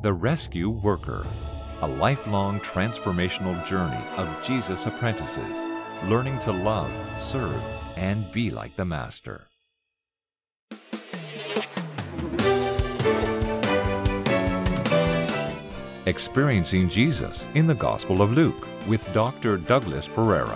The Rescue Worker, a lifelong transformational journey of Jesus' apprentices, learning to love, serve, and be like the Master. Experiencing Jesus in the Gospel of Luke with Dr. Douglas Pereira.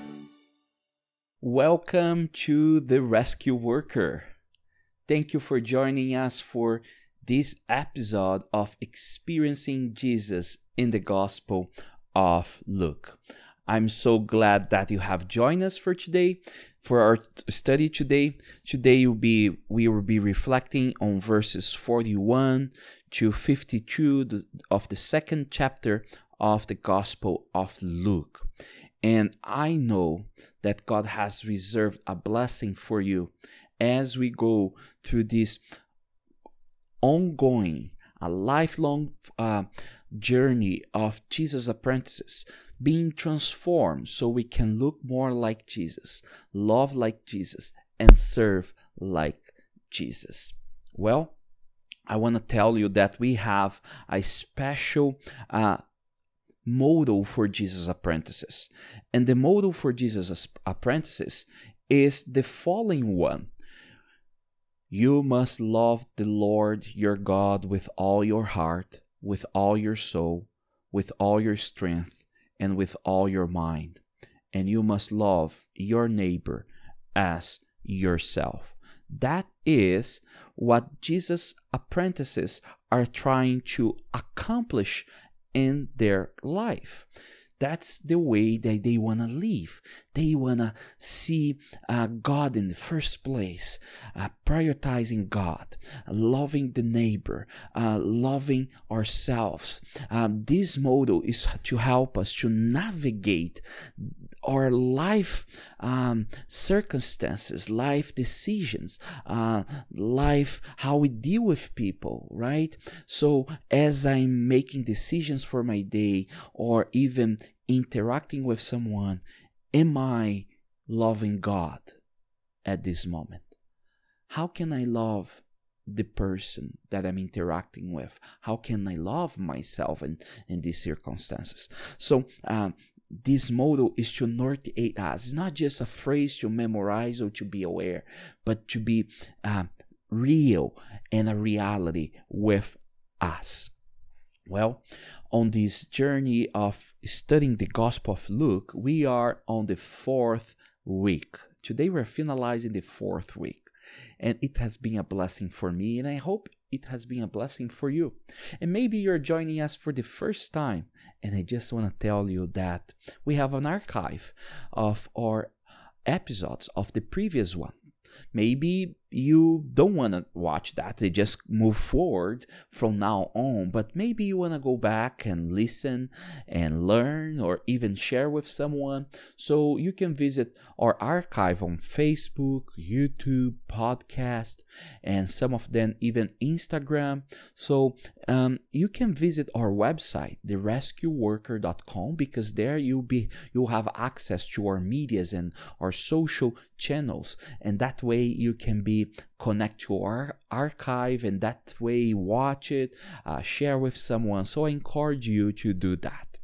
Welcome to The Rescue Worker. Thank you for joining us for this episode of Experiencing Jesus in the Gospel of Luke. I'm so glad that you have joined us for today, for our study today. Today we will be reflecting on verses 41 to 52 of the second chapter of the Gospel of Luke. And I know that God has reserved a blessing for you as we go through this ongoing, a lifelong journey of Jesus' apprentices being transformed so we can look more like Jesus, love like Jesus, and serve like Jesus. Well, I want to tell you that we have a special model for Jesus' apprentices. And the model for Jesus' apprentices is the following one. You must love the Lord your God with all your heart, with all your soul, with all your strength, and with all your mind. And you must love your neighbor as yourself. That is what Jesus' apprentices are trying to accomplish in their life. That's the way that they want to live. They want to see God in the first place, prioritizing God, loving the neighbor, loving ourselves. This model is to help us to navigate our life circumstances, life decisions, life, how we deal with people, right? So as I'm making decisions for my day or even interacting with someone, am I loving God at this moment? How can I love the person that I'm interacting with? How can I love myself in these circumstances? So this model is to northeate us. It's not just a phrase to memorize or to be aware, but to be real and a reality with us. Well, on this journey of studying the Gospel of Luke, we are on the 4th week. Today we're finalizing the 4th week. And it has been a blessing for me, and I hope it has been a blessing for you. And maybe you're joining us for the first time, and I just want to tell you that we have an archive of our episodes of the previous one. Maybe you don't want to watch that, they just move forward from now on, but maybe you want to go back and listen and learn or even share with someone. So you can visit our archive on Facebook, YouTube, podcast, and some of them even Instagram. So you can visit our website, therescueworker.com, because there you'll have access to our medias and our social channels, and that way you can be connect to our archive, and that way watch it, share with someone. So I encourage you to do that.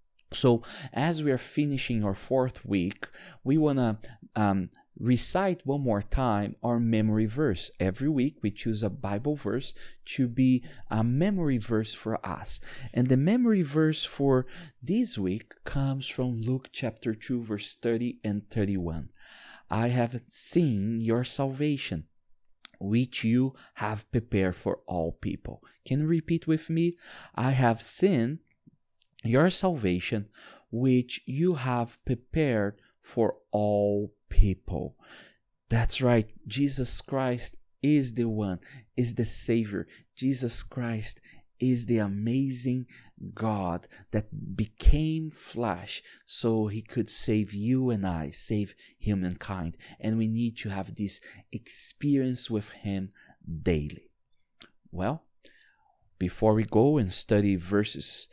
So as we are finishing our 4th week, we want to recite one more time our memory verse. Every week we choose a Bible verse to be a memory verse for us. And the memory verse for this week comes from Luke chapter 2, verse 30 and 31. I have seen your salvation, which you have prepared for all people. Can you repeat with me? I have seen your salvation, which you have prepared for all people. That's right. Jesus Christ is the one, is the Savior. Jesus Christ is the amazing God that became flesh so he could save you and I, save humankind. And we need to have this experience with him daily. Well, before we go and study verses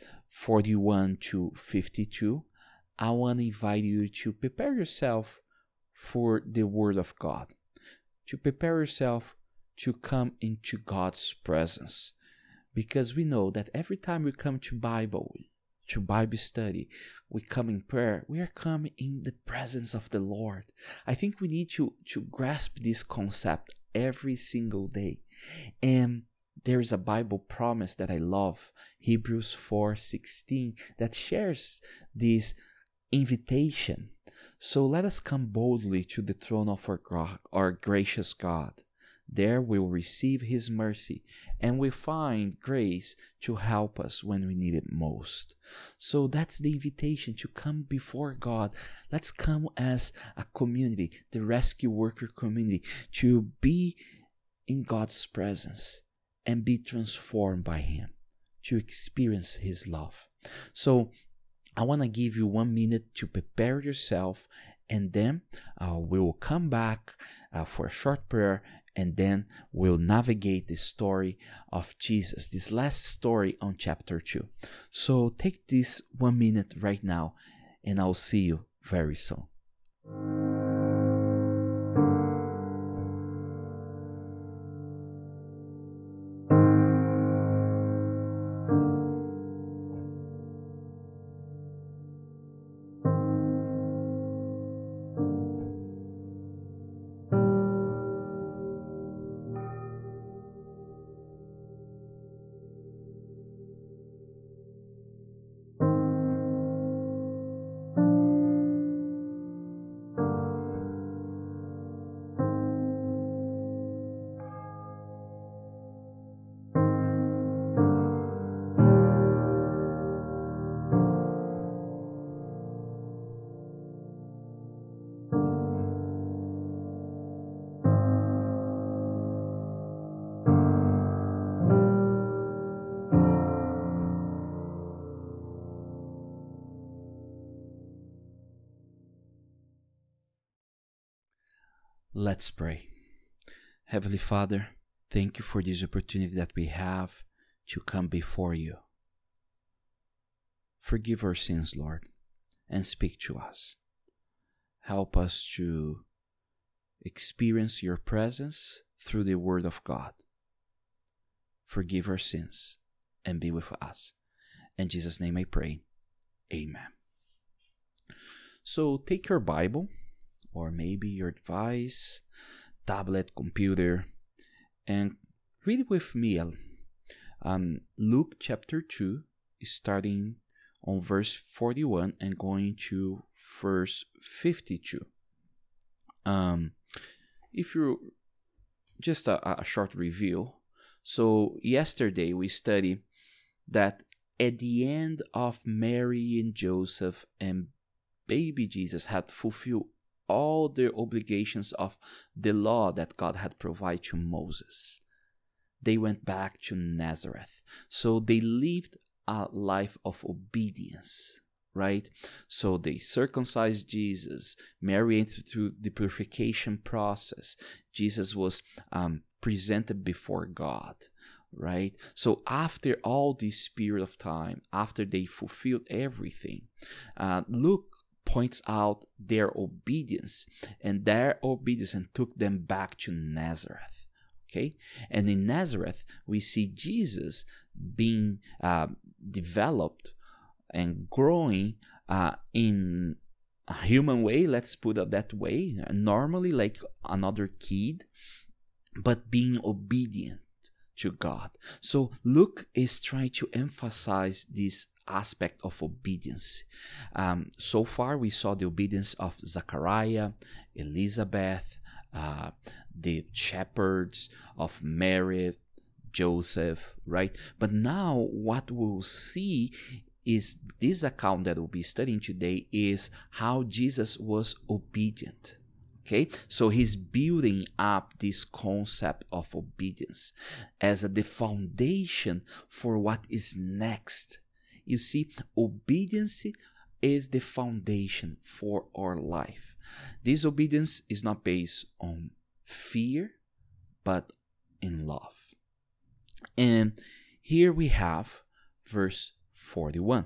41 to 52, I want to invite you to prepare yourself for the Word of God, to prepare yourself to come into God's presence. because we know that every time we come to Bible study, we come in prayer, we are coming in the presence of the Lord. I think we need to grasp this concept every single day. And there is a Bible promise that I love, Hebrews 4:16, that shares this invitation. So let us come boldly to the throne of our gracious God. There we will receive His mercy, and we find grace to help us when we need it most. So that's the invitation, to come before God. Let's come as a community, the rescue worker community, to be in God's presence and be transformed by Him, to experience His love. So I want to give you 1 minute to prepare yourself, and then we will come back for a short prayer, and then we'll navigate the story of Jesus, this last story on chapter 2. So take this 1 minute right now, and I'll see you very soon. Let's pray. Heavenly Father, thank you for this opportunity that we have to come before you. Forgive our sins, Lord, and speak to us. Help us to experience your presence through the Word of God. Forgive our sins and be with us. In Jesus' name I pray. Amen. So take your Bible, or maybe your device, tablet, computer, and read it with me. Luke chapter 2, starting on verse 41 and going to verse 52. If you just a short review. So yesterday we studied that at the end of Mary and Joseph and baby Jesus had fulfilled all their obligations of the law that God had provided to Moses, they went back to Nazareth. So they lived a life of obedience, right? So they circumcised Jesus. Mary entered through the purification process. Jesus was presented before God, right? So after all this period of time, after they fulfilled everything, Luke points out their obedience, and took them back to Nazareth. Okay, and in Nazareth we see Jesus being developed and growing in a human way, let's put it that way, normally like another kid, but being obedient to God. So Luke is trying to emphasize this aspect of obedience. So far we saw the obedience of Zachariah, Elizabeth, the shepherds, of Mary, Joseph, right? But now what we'll see is this account that we'll be studying today is how Jesus was obedient. Okay, so he's building up this concept of obedience as the foundation for what is next. You see, obedience is the foundation for our life. This obedience is not based on fear, but in love. And here we have verse 41.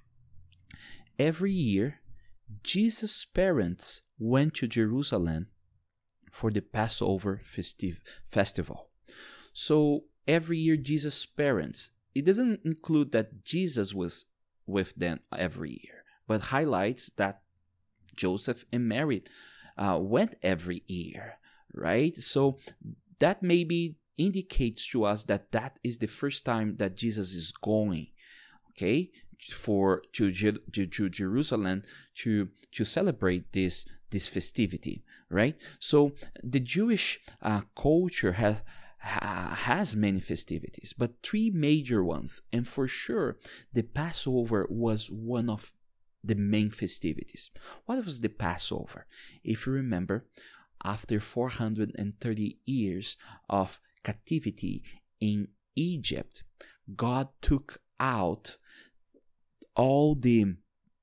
Every year, Jesus' parents went to Jerusalem for the Passover festival. So every year Jesus' parents. It doesn't include that Jesus was with them every year, but highlights that Joseph and Mary went every year, right? So that maybe indicates to us that that is the first time that Jesus is going, okay, to Jerusalem to celebrate this festivity, right? So the Jewish culture has many festivities, but three major ones, and for sure the Passover was one of the main festivities. What was the Passover? If you remember, after 430 years of captivity in Egypt, God took out all the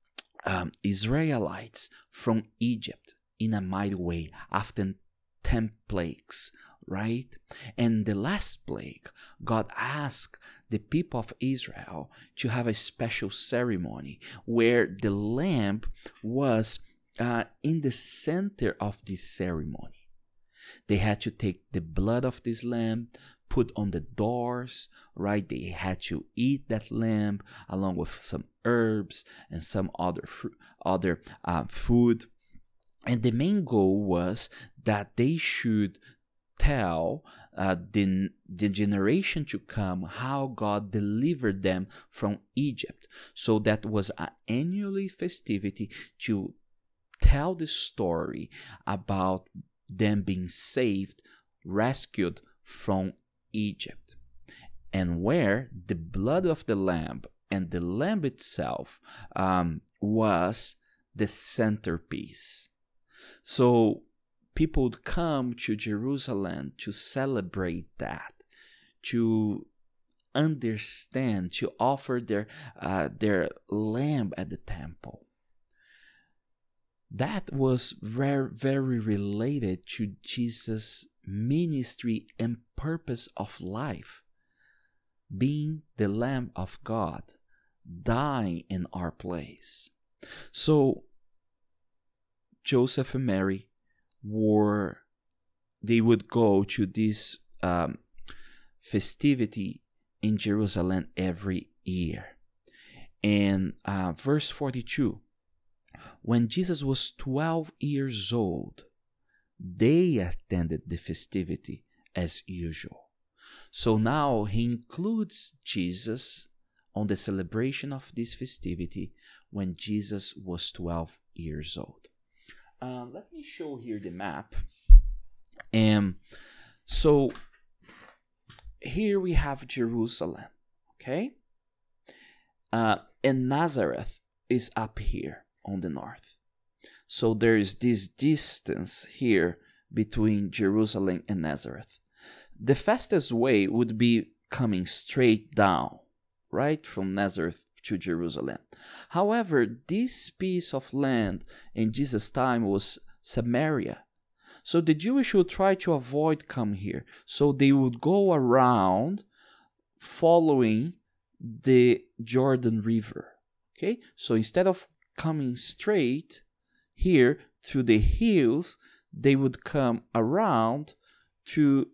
Israelites from Egypt in a mighty way after 10 plagues, right? And the last plague, God asked the people of Israel to have a special ceremony where the lamb was in the center of this ceremony. They had to take the blood of this lamb, put on the doors, right? They had to eat that lamb along with some herbs and some other food. And the main goal was that they should tell the generation to come how God delivered them from Egypt. So that was an annual festivity to tell the story about them being saved, rescued from Egypt, and where the blood of the lamb and the lamb itself was the centerpiece. So people would come to Jerusalem to celebrate that, to understand, to offer their lamb at the temple. That was very, very related to Jesus' ministry and purpose of life, being the Lamb of God, dying in our place. So Joseph and Mary they would go to this festivity in Jerusalem every year. And verse 42, when Jesus was 12 years old, they attended the festivity as usual. So now he includes Jesus on the celebration of this festivity when Jesus was 12 years old. Let me show here the map. And so here we have Jerusalem, okay? And Nazareth is up here on the north. So there is this distance here between Jerusalem and Nazareth. The fastest way would be coming straight down, right, from Nazareth to Jerusalem. However, this piece of land in Jesus' time was Samaria. So the Jewish would try to avoid come here. So they would go around following the Jordan River. Okay? So instead of coming straight here through the hills, they would come around to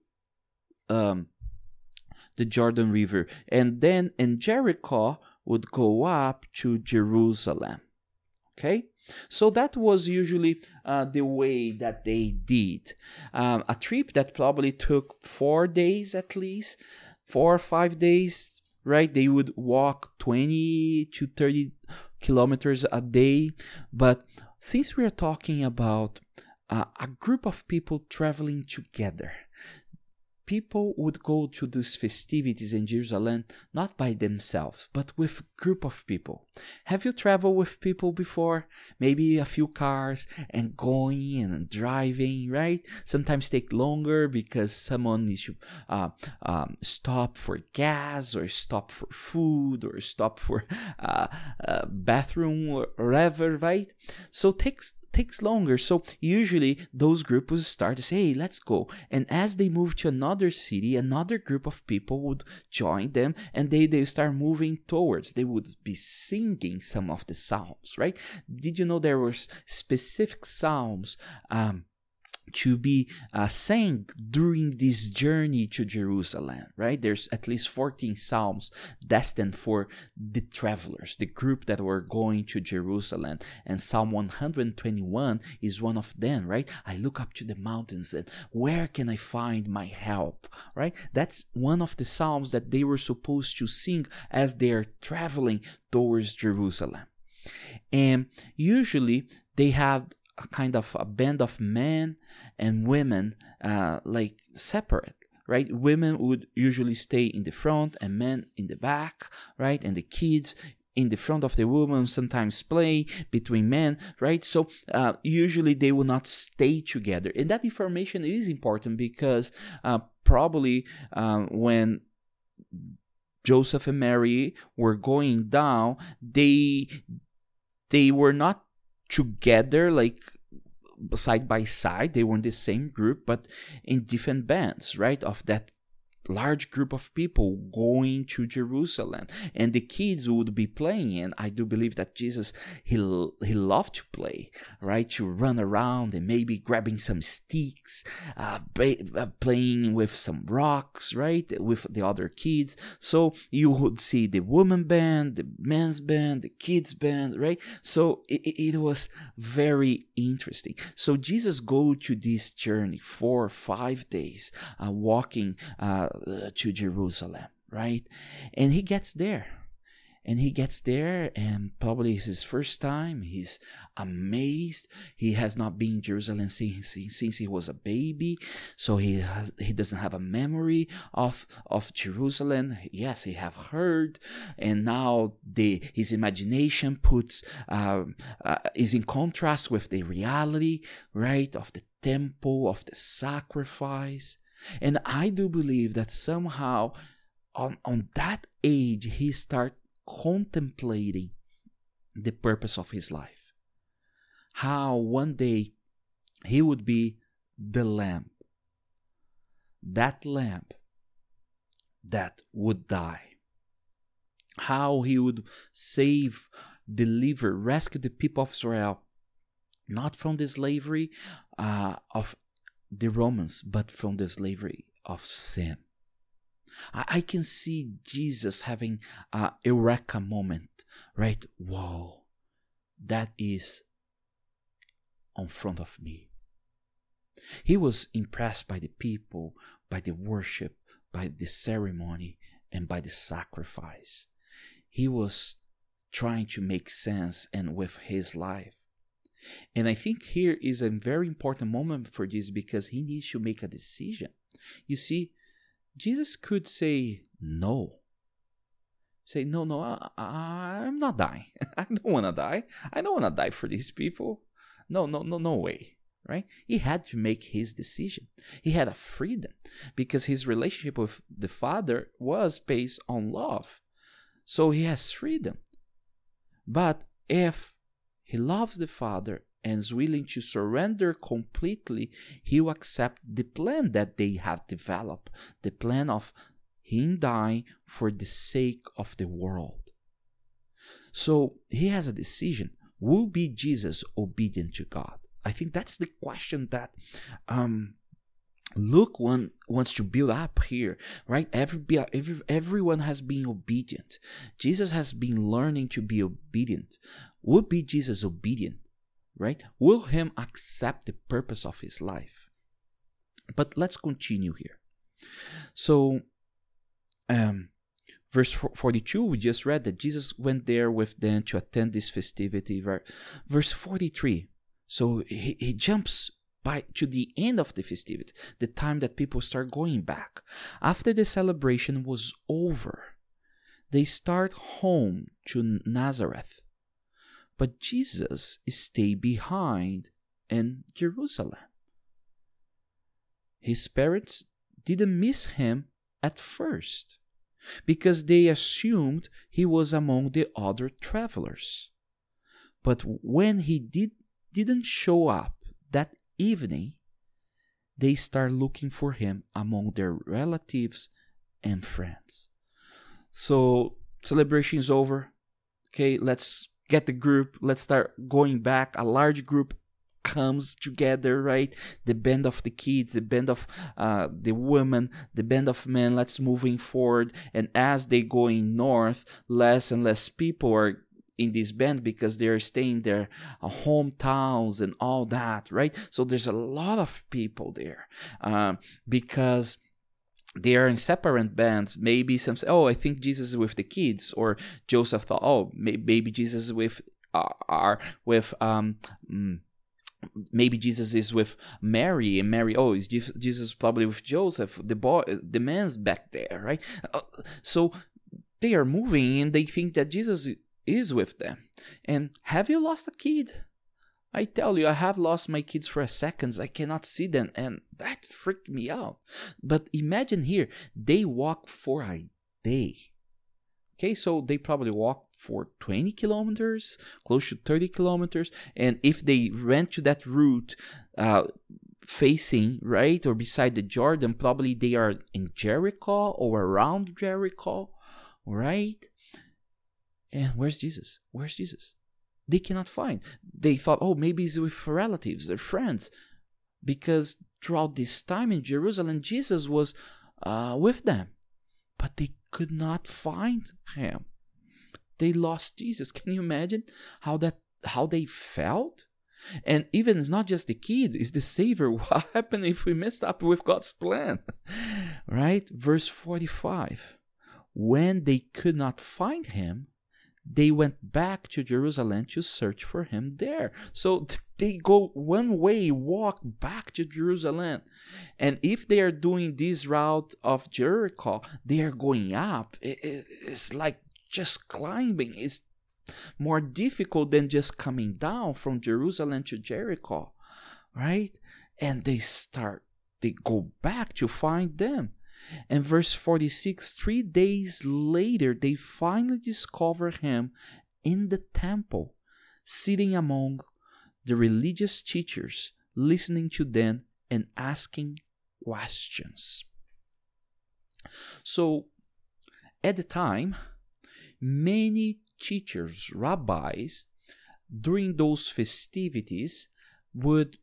the Jordan River. And then in Jericho would go up to Jerusalem. Okay? So that was usually the way that they did. A trip that probably took 4 days at least, 4 or 5 days, right? They would walk 20 to 30 kilometers a day. But since we are talking about a group of people traveling together, people would go to these festivities in Jerusalem not by themselves, but with a group of people. Have you traveled with people before? Maybe a few cars and going and driving, right? Sometimes take longer because someone needs to stop for gas or stop for food or stop for bathroom or whatever, right? So takes longer. So usually those groups would start to say, hey, let's go. And as they move to another city, another group of people would join them and they start moving towards. They would be singing some of the psalms, right? Did you know there were specific psalms to be sang during this journey to Jerusalem, right? There's at least 14 psalms destined for the travelers, the group that were going to Jerusalem. And Psalm 121 is one of them, right? I look up to the mountains and where can I find my help, right? That's one of the psalms that they were supposed to sing as they are traveling towards Jerusalem. And usually they have a kind of a band of men and women like separate, right? Women would usually stay in the front and men in the back, right? And the kids in the front of the woman sometimes play between men, right? So usually they will not stay together. And that information is important because probably when Joseph and Mary were going down, they were not together like side by side. They were in the same group but in different bands, right, of that large group of people going to Jerusalem, and the kids would be playing. And I do believe that Jesus, he loved to play, right, to run around and maybe grabbing some sticks, playing with some rocks, right, with the other kids. So you would see the woman band, the men's band, the kids band, right? So it was very interesting. So Jesus go to this journey for 5 days, walking to Jerusalem, right? And he gets there. And probably it's his first time. He's amazed. He has not been in Jerusalem since he was a baby, so he doesn't have a memory of Jerusalem. Yes, he have heard, and now his imagination is in contrast with the reality, right, of the temple, of the sacrifice. And I do believe that somehow on that age he start contemplating the purpose of his life. How one day he would be the lamb. That lamb that would die. How he would save, deliver, rescue the people of Israel, not from the slavery of the Romans, but from the slavery of sin. I can see Jesus having a eureka moment, right? Whoa, that is in front of me. He was impressed by the people, by the worship, by the ceremony, and by the sacrifice. He was trying to make sense and with his life. And I think here is a very important moment for Jesus because he needs to make a decision. You see, Jesus could say no. Say, no, I'm not dying. I don't want to die. I don't want to die for these people. No way, right? He had to make his decision. He had a freedom because his relationship with the Father was based on love. So he has freedom. But if he loves the Father and is willing to surrender completely, he will accept the plan that they have developed, the plan of him dying for the sake of the world. So he has a decision. Will be Jesus obedient to God? I think that's the question that Luke wants to build up here, right? Everyone has been obedient. Jesus has been learning to be obedient. Will be Jesus obedient, right? Will him accept the purpose of his life? But let's continue here. So, verse 42, we just read that Jesus went there with them to attend this festivity. Verse 43, so he jumps to the end of the festivity, the time that people start going back. After the celebration was over, they start home to Nazareth. But Jesus stayed behind in Jerusalem. His parents didn't miss him at first because they assumed he was among the other travelers. But when he didn't show up that evening, they start looking for him among their relatives and friends. So celebration is over. Okay, let's get the group. Let's start going back. A large group comes together, right? The band of the kids, the band of the women, the band of men, let's moving forward. And as they going north, less and less people are in this band because they're staying their hometowns and all that, right? So there's a lot of people there because they are in separate bands. Maybe some say, oh, I think Jesus is with the kids, or Joseph thought, oh, maybe Jesus is with maybe Jesus is with Mary, and Mary, oh, is Jesus probably with Joseph, the man's back there, right? So they are moving and they think that Jesus is with them. And have you lost a kid? I tell you, I have lost my kids for a second. I cannot see them, and that freaked me out. But imagine here, they walk for a day. Okay, so they probably walk for 20 kilometers, close to 30 kilometers. And if they went to that route facing, right, or beside the Jordan, probably they are in Jericho or around Jericho, right? And where's Jesus? Where's Jesus? They cannot find. They thought, oh, maybe he's with relatives, their friends. Because throughout this time in Jerusalem, Jesus was with them. But they could not find him. They lost Jesus. Can you imagine how they felt? And even it's not just the kid, it's the Savior. What happened if we messed up with God's plan? Right? Verse 45. When they could not find him, they went back to Jerusalem to search for him there. So they go one way, walk back to Jerusalem. And if they are doing this route of Jericho, they are going up. It's like just climbing. It's more difficult than just coming down from Jerusalem to Jericho, right? And they go back to find them. And verse 46, 3 days later, they finally discover him in the temple, sitting among the religious teachers, listening to them and asking questions. So, at the time, many teachers, rabbis, during those festivities would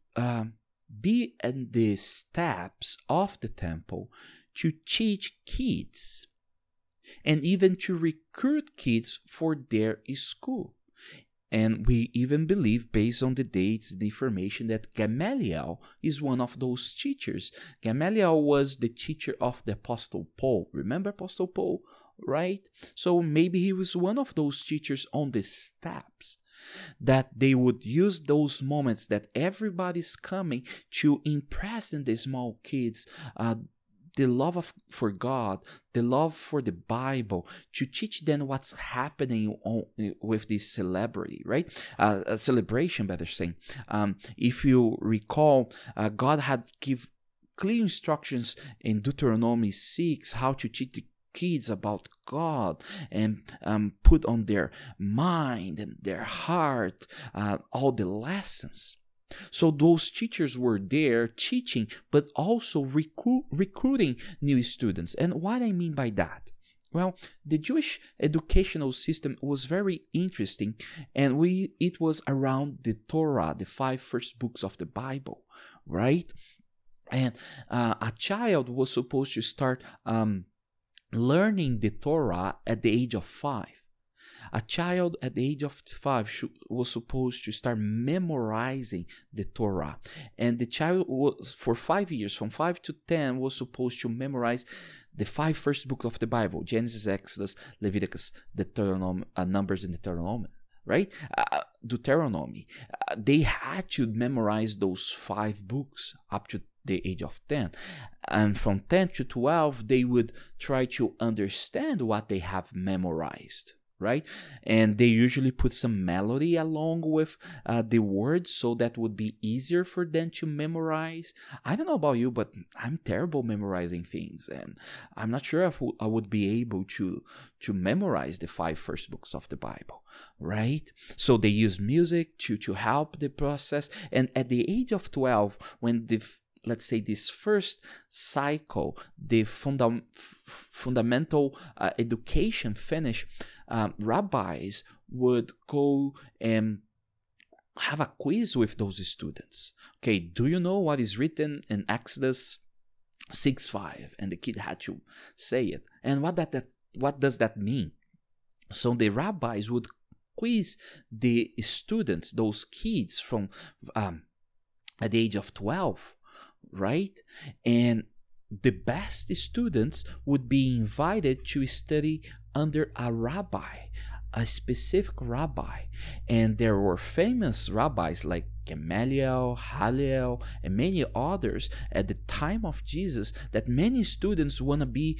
be in the steps of the temple to teach kids and even to recruit kids for their school. And we even believe, based on the dates, the information, that Gamaliel is one of those teachers. Gamaliel was the teacher of the Apostle Paul. Remember Apostle Paul, right? So maybe he was one of those teachers on the steps, that they would use those moments that everybody's coming to impress in the small kids the love for God, the love for the Bible, to teach them what's happening with this celebrity, right? A celebration, better saying. If you recall, God had give clear instructions in Deuteronomy 6 how to teach the kids about God and put on their mind and their heart all the lessons. So those teachers were there teaching, but also recruiting new students. And what I mean by that? Well, the Jewish educational system was very interesting, and it was around the Torah, the 5 first books of the Bible, right? And a child was supposed to start learning the Torah at the age of 5. A child at the age of 5 was supposed to start memorizing the Torah. And the child was, for 5 years, from 5 to 10, was supposed to memorize the 5 first books of the Bible: Genesis, Exodus, Leviticus, Deuteronomy, Numbers, and Deuteronomy. Right? Deuteronomy. They had to memorize those 5 books up to the age of 10. And from 10 to 12, they would try to understand what they have memorized. Right? And they usually put some melody along with the words, so that would be easier for them to memorize. I don't know about you, but I'm terrible memorizing things, and I'm not sure if I would be able to memorize the 5 first books of the Bible, right? So they use music to help the process. And at the age of 12, when let's say this first cycle, the fundamental education finished, rabbis would go and have a quiz with those students. Okay, do you know what is written in Exodus 6:5? And the kid had to say it. And what does that mean? So the rabbis would quiz the students, those kids from at the age of 12, right? And the best students would be invited to study under a rabbi, a specific rabbi. And there were famous rabbis like Gamaliel, Hillel, and many others at the time of Jesus that many students want to be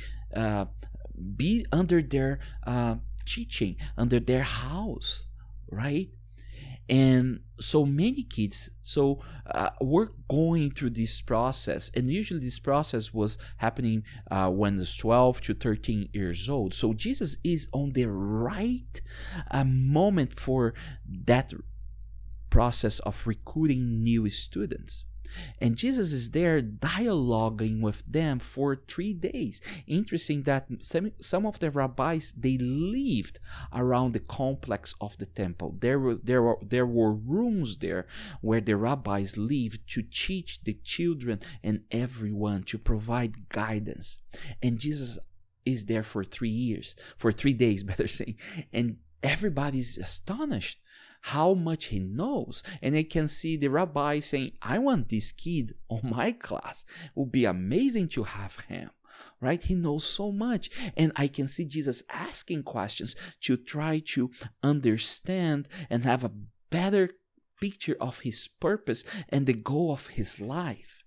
under their teaching, under their house, right? And so many kids were going through this process, and usually this process was happening when it's 12 to 13 years old. So Jesus is on the right moment for that process of recruiting new students. And Jesus is there dialoguing with them for 3 days. Interesting that some of the rabbis, they lived around the complex of the temple. There were rooms there where the rabbis lived to teach the children and everyone, to provide guidance. And Jesus is there for 3 days, better saying. And everybody's astonished how much he knows. And I can see the rabbi saying, I want this kid on my class. It would be amazing to have him, right? He knows so much. And I can see Jesus asking questions to try to understand and have a better picture of his purpose and the goal of his life.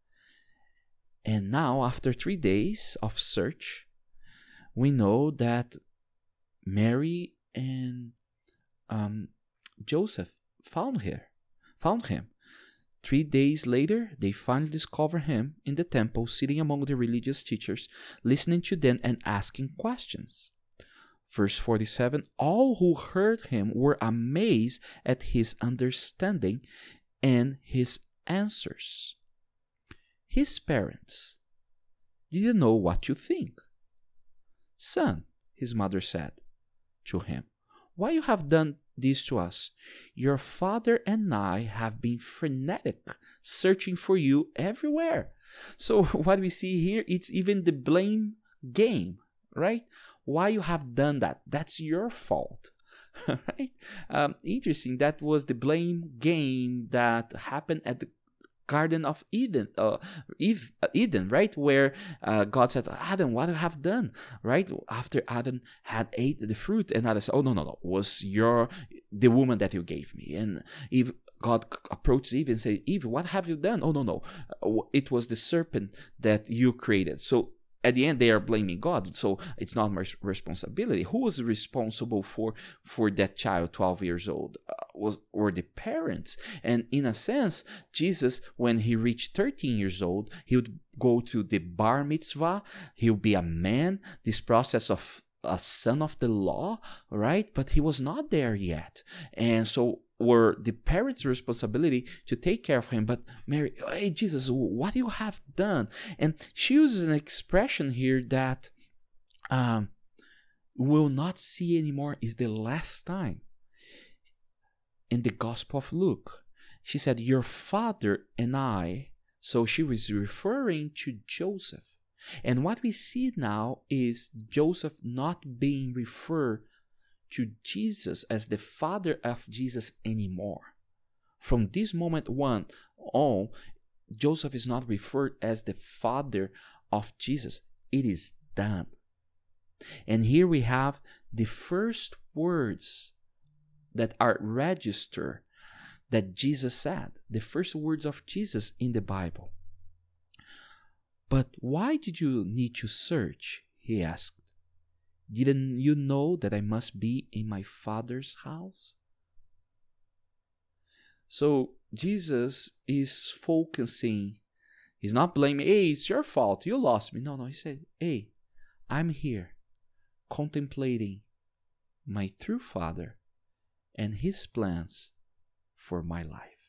And now, after 3 days of search, we know that Mary and Joseph found him. 3 days later, they finally discover him in the temple, sitting among the religious teachers, listening to them and asking questions. Verse 47, all who heard him were amazed at his understanding and his answers. His parents didn't know what to think. Son, his mother said to him, why you have done this to us? Your father and I have been frenetic, searching for you everywhere. So what we see here, it's even the blame game, right? Why you have done that? That's your fault, right? Interesting. That was the blame game that happened at the Garden of Eden, Eden, right? Where God said, Adam, what have you have done, right? After Adam had ate the fruit, and Adam said, oh, no, was the woman that you gave me. And Eve, God approached Eve and said, Eve, what have you done? Oh, no, it was the serpent that you created. So at the end, they are blaming God. So it's not my responsibility. Who was responsible for that child, 12 years old? Were the parents. And in a sense, Jesus, when he reached 13 years old, he would go to the bar mitzvah. He would be a man, this process of a son of the law, right? But he was not there yet. And so were the parents' responsibility to take care of him. But Mary, hey, Jesus, what you have done? And she uses an expression here that we'll not see anymore, is the last time. In the Gospel of Luke, she said, your father and I. So she was referring to Joseph. And what we see now is Joseph not being referred to Jesus as the father of Jesus anymore. From this moment on, Joseph is not referred as the father of Jesus. It is done. And here we have the first words that are registered that Jesus said, the first words of Jesus in the Bible. But why did you need to search? He asked. Didn't you know that I must be in my Father's house? So Jesus is focusing. He's not blaming, hey, it's your fault, you lost me. No, he said, hey, I'm here contemplating my true Father and his plans for my life.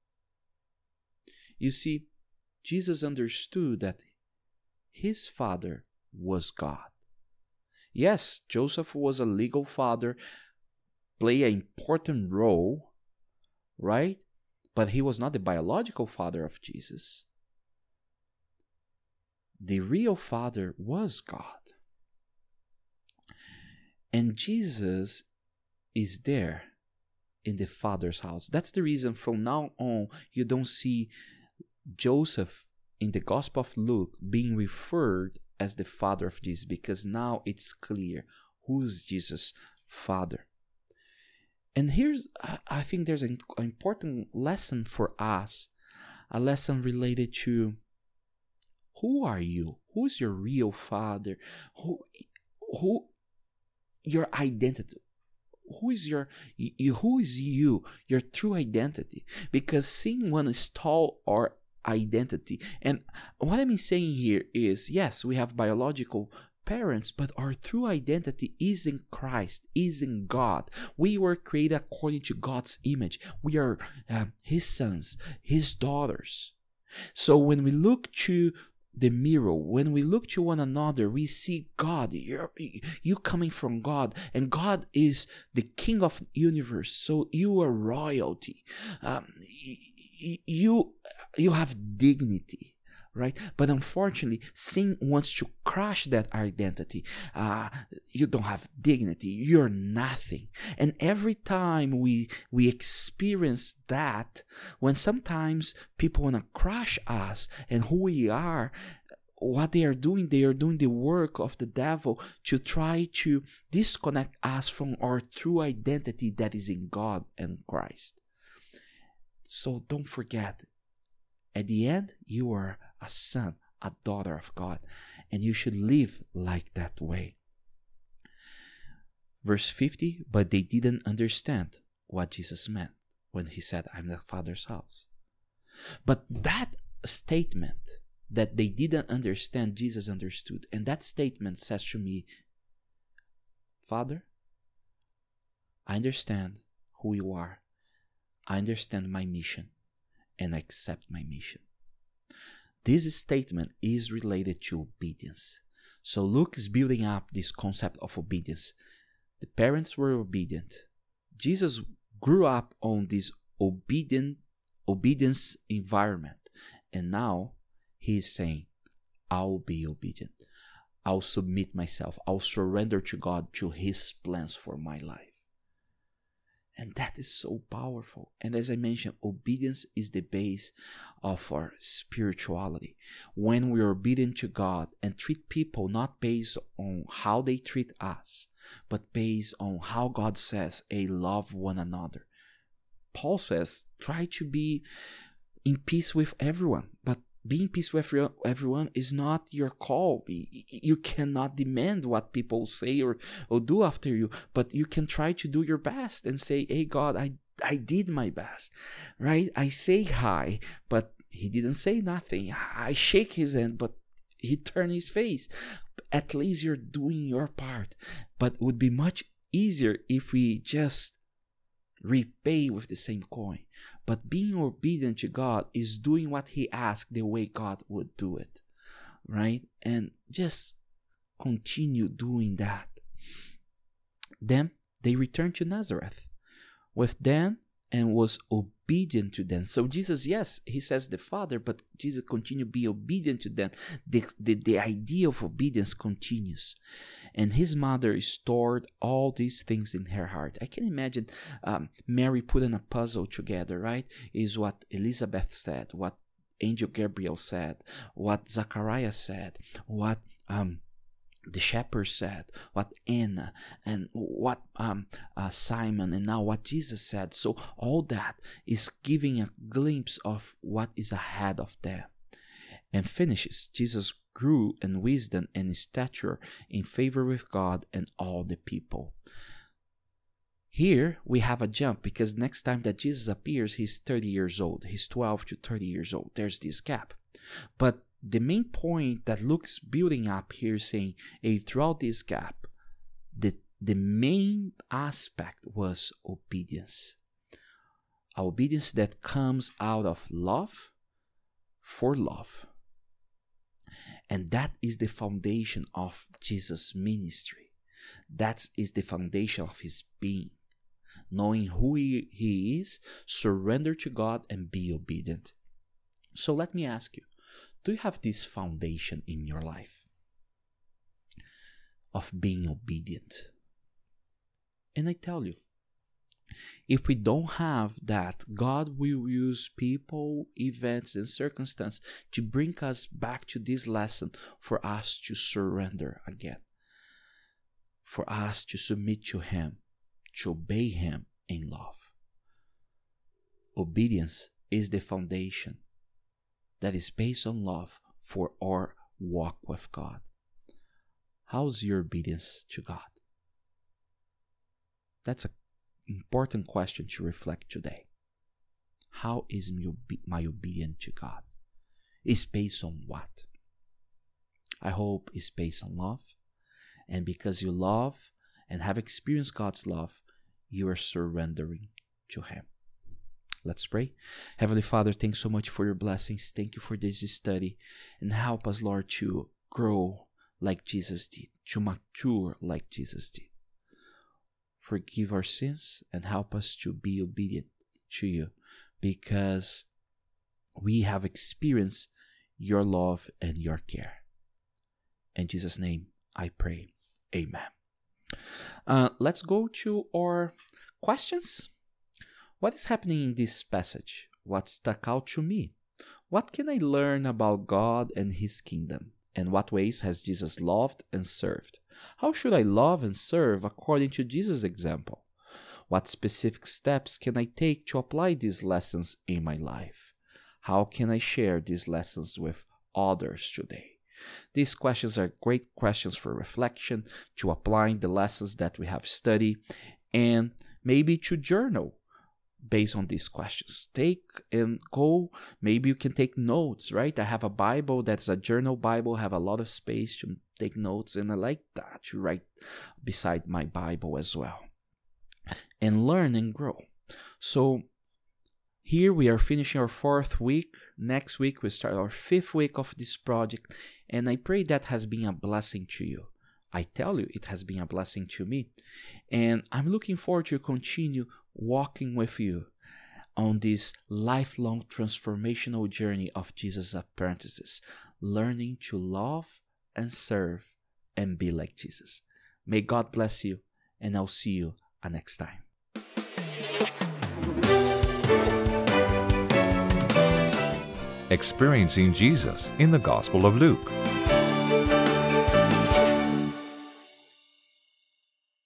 You see, Jesus understood that his father was God. Yes, Joseph was a legal father, played an important role, right? But he was not the biological father of Jesus. The real father was God. And Jesus is there in the Father's house. That's the reason from now on you don't see Joseph in the Gospel of Luke being referred as the father of Jesus, because now it's clear who's Jesus' father. And here's, I think there's an important lesson for us, a lesson related to who are you? Who's your real father? Who your identity? Who is you, your true identity? Because seeing one stall our identity. And what I'm saying here is, yes, we have biological parents, but our true identity is in Christ, is in God. We were created according to God's image. We are His sons, His daughters. So when we look to the mirror, when we look to one another, we see God. You coming from God, and God is the King of the universe. So you are royalty. You have dignity, right? But unfortunately, sin wants to crush that identity. You don't have dignity. You're nothing. And every time we experience that, when sometimes people want to crush us and who we are, what they are doing the work of the devil to try to disconnect us from our true identity that is in God and Christ. So don't forget, at the end, you are a son, a daughter of God, and you should live like that way. Verse 50, but they didn't understand what Jesus meant when he said, I'm the Father's house. But that statement that they didn't understand, Jesus understood. And that statement says to me, Father, I understand who you are. I understand my mission, and I accept my mission. This statement is related to obedience. So Luke is building up this concept of obedience. The parents were obedient. Jesus grew up on this obedience environment. And now he is saying, I'll be obedient. I'll submit myself. I'll surrender to God, to his plans for my life. And that is so powerful. And as I mentioned, obedience is the base of our spirituality. When we are obedient to God and treat people not based on how they treat us, but based on how God says, love one another. Paul says, try to be in peace with everyone. But being in peace with everyone is not your call. You cannot demand what people say or do after you, but you can try to do your best and say, hey God, I did my best, right? I say hi, but he didn't say nothing. I shake his hand, but he turned his face. At least you're doing your part. But it would be much easier if we just repay with the same coin. But being obedient to God is doing what he asked the way God would do it, right? And just continue doing that. Then they returned to Nazareth with them and was obedient to them. So Jesus, yes, he says the Father, but Jesus continued being obedient to them. The idea of obedience continues. And his mother stored all these things in her heart. I can imagine Mary putting a puzzle together, right? Is what Elizabeth said, what Angel Gabriel said, what Zachariah said, what the shepherd said, what Anna, and what Simon, and now what Jesus said. So all that is giving a glimpse of what is ahead of them. And finishes, Jesus grew in wisdom and stature, in favor with God and all the people. Here we have a jump, because next time that Jesus appears, he's 30 years old. He's 12 to 30 years old. There's this gap. But the main point that Luke's building up here, saying, throughout this gap, the main aspect was obedience. A obedience that comes out of love for love. And that is the foundation of Jesus' ministry. That is the foundation of his being. knowing who He is, surrender to God, and be obedient. So let me ask you, do you have this foundation in your life of being obedient? And I tell you, if we don't have that, God will use people, events, and circumstances to bring us back to this lesson for us to surrender again, for us to submit to Him, to obey Him in love. Obedience is the foundation that is based on love for our walk with God. How's your obedience to God? That's an important question to reflect today. How is my obedience to God? It's based on what? I hope it's based on love. And because you love and have experienced God's love, you are surrendering to Him. Let's pray. Heavenly Father, thanks so much for your blessings. Thank you for this study. And help us, Lord, to grow like Jesus did, to mature like Jesus did. Forgive our sins and help us to be obedient to you, because we have experienced your love and your care. In Jesus' name I pray. Amen. Let's go to our questions. What is happening in this passage? What stuck out to me? What can I learn about God and His kingdom? In what ways has Jesus loved and served? How should I love and serve according to Jesus' example? What specific steps can I take to apply these lessons in my life? How can I share these lessons with others today? These questions are great questions for reflection, to applying the lessons that we have studied, and maybe to journal based on these questions. Take and go, maybe you can take notes, right? I have a Bible that's a journal Bible, have a lot of space to take notes, and I like that, to write beside my Bible as well. And learn and grow. So here we are finishing our 4th week. Next week we start our 5th week of this project, and I pray that has been a blessing to you. I tell you, it has been a blessing to me. And I'm looking forward to continue walking with you on this lifelong transformational journey of Jesus' apprentices, learning to love and serve and be like Jesus. May God bless you, and I'll see you next time. Experiencing Jesus in the Gospel of Luke.